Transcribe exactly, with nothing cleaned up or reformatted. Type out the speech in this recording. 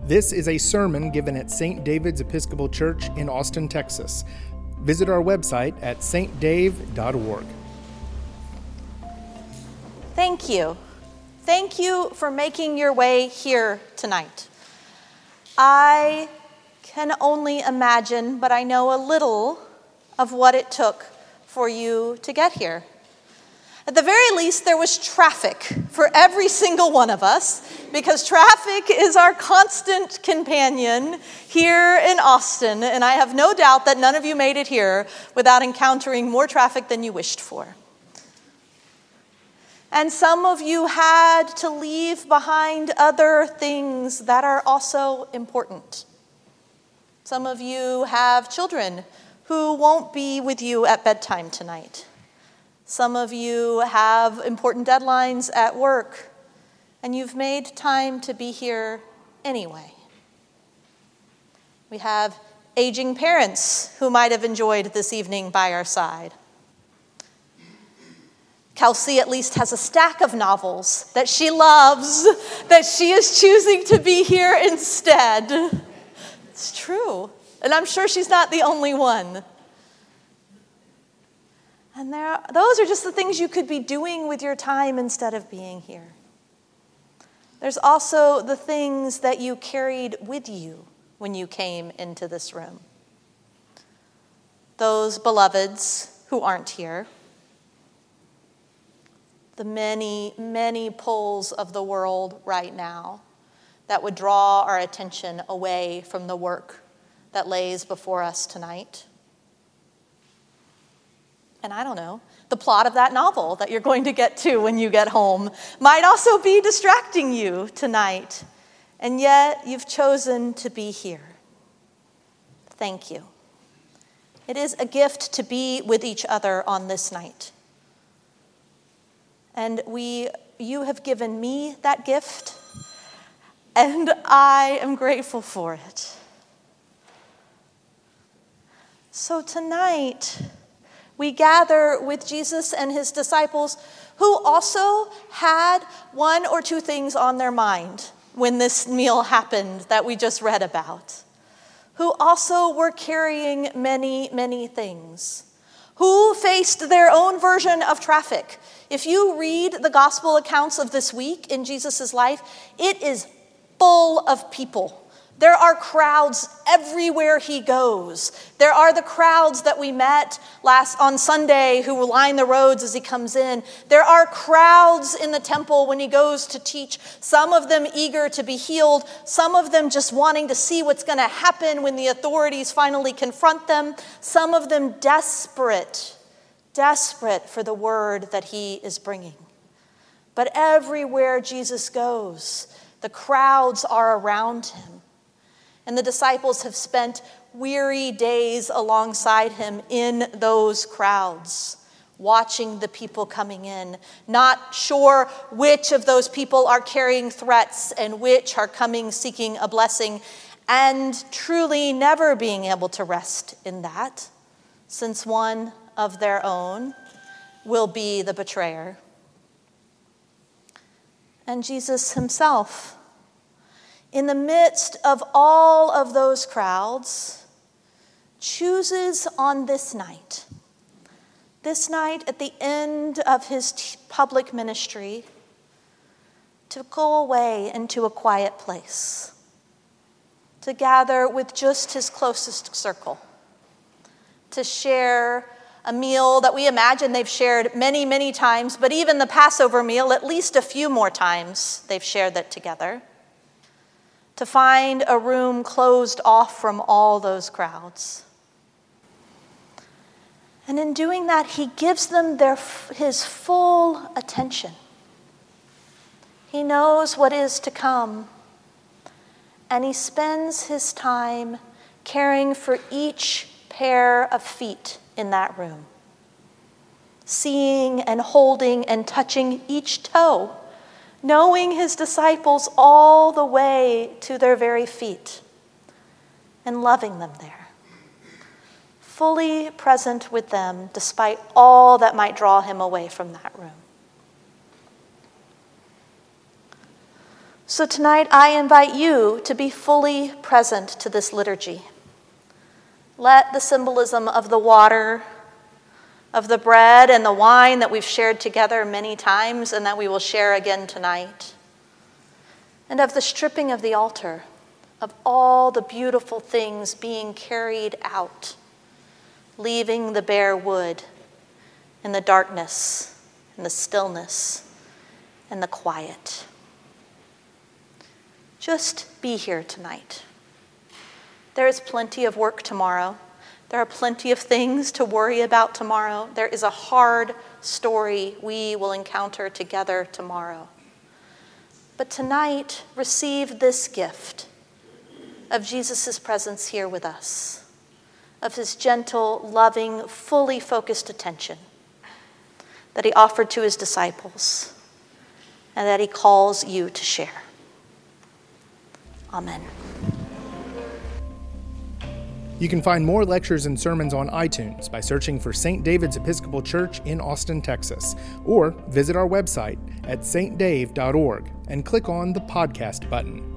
This is a sermon given at Saint David's Episcopal Church in Austin, Texas. Visit our website at s t dave dot org. Thank you. Thank you for making your way here tonight. I can only imagine, but I know a little of what it took for you to get here. At the very least, there was traffic for every single one of us, because traffic is our constant companion here in Austin, and I have no doubt that none of you made it here without encountering more traffic than you wished for. And some of you had to leave behind other things that are also important. Some of you have children who won't be with you at bedtime tonight. Some of you have important deadlines at work, and you've made time to be here anyway. We have aging parents who might have enjoyed this evening by our side. Kelsey at least has a stack of novels that she loves, that she is choosing to be here instead. It's true, and I'm sure she's not the only one. And there, those are just the things you could be doing with your time instead of being here. There's also the things that you carried with you when you came into this room. Those beloveds who aren't here. The many, many pulls of the world right now that would draw our attention away from the work that lays before us tonight. And I don't know, the plot of that novel that you're going to get to when you get home might also be distracting you tonight. And yet you've chosen to be here. Thank you. It is a gift to be with each other on this night. And we, you have given me that gift, and I am grateful for it. So tonight, we gather with Jesus and his disciples who also had one or two things on their mind when this meal happened that we just read about, who also were carrying many, many things, who faced their own version of traffic. If you read the gospel accounts of this week in Jesus' life, it is full of people. There are crowds everywhere he goes. There are the crowds that we met last on Sunday who will line the roads as he comes in. There are crowds in the temple when he goes to teach, some of them eager to be healed, some of them just wanting to see what's going to happen when the authorities finally confront them, some of them desperate, desperate for the word that he is bringing. But everywhere Jesus goes, the crowds are around him. And the disciples have spent weary days alongside him in those crowds, watching the people coming in, not sure which of those people are carrying threats and which are coming seeking a blessing, and truly never being able to rest in that, since one of their own will be the betrayer. And Jesus himself, in the midst of all of those crowds, chooses on this night, this night at the end of his t- public ministry, to go away into a quiet place, to gather with just his closest circle, to share a meal that we imagine they've shared many, many times, but even the Passover meal, at least a few more times they've shared that together. To find a room closed off from all those crowds. And in doing that, he gives them their, his full attention. He knows what is to come, and he spends his time caring for each pair of feet in that room, seeing and holding and touching each toe, knowing his disciples all the way to their very feet, and loving them there, fully present with them despite all that might draw him away from that room. So tonight I invite you to be fully present to this liturgy. Let the symbolism of the water, of the bread and the wine that we've shared together many times and that we will share again tonight, and of the stripping of the altar, of all the beautiful things being carried out, leaving the bare wood in the darkness, in the stillness, and the quiet. Just be here tonight. There is plenty of work tomorrow. There are plenty of things to worry about tomorrow. There is a hard story we will encounter together tomorrow. But tonight, receive this gift of Jesus' presence here with us, of his gentle, loving, fully focused attention that he offered to his disciples and that he calls you to share. Amen. You can find more lectures and sermons on iTunes by searching for Saint David's Episcopal Church in Austin, Texas, or visit our website at s t dave dot org and click on the podcast button.